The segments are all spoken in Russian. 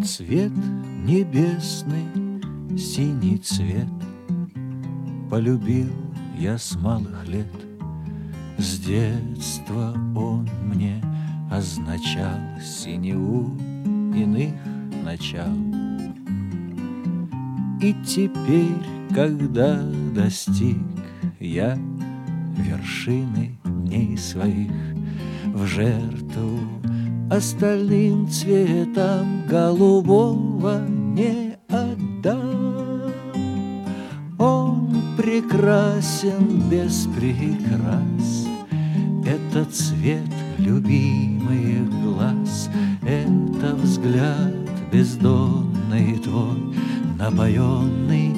Цвет небесный, синий цвет полюбил я с малых лет. С детства он мне означал синеву иных начал. И теперь, когда достиг я вершины дней своих, в жертву остальным цветам голубого не отдам. Он прекрасен без прикрас, это цвет любимых глаз, это взгляд бездонный твой, напоенный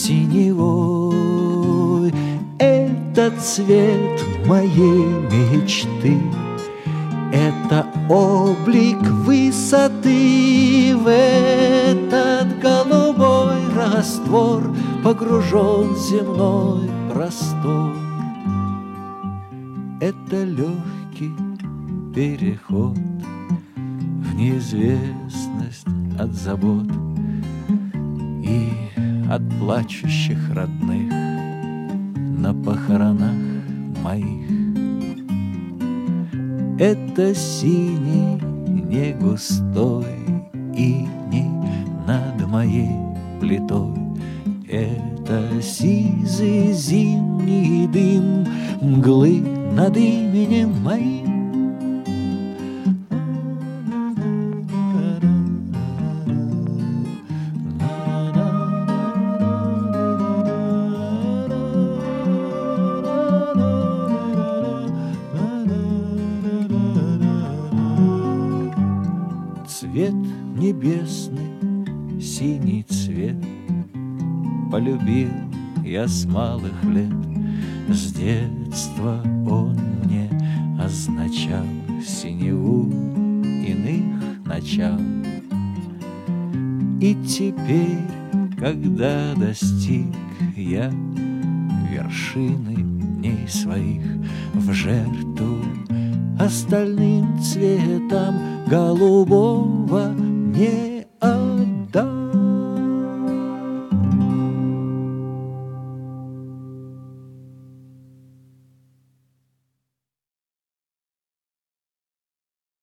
синевой. Это цвет моей мечты, это облик высоты. В этот голубой раствор погружен земной простор. Это легкий переход в неизвестность от забот и от плачущих родных на похоронах моих. Это синий, не густой иней над моей плитой. Это сизый зимний дым мглы над именем моим. Цвет небесный, синий цвет полюбил я с малых лет. С детства он мне означал синеву иных начал. И теперь, когда достиг я вершины дней своих, в жертву остальным цветам голубого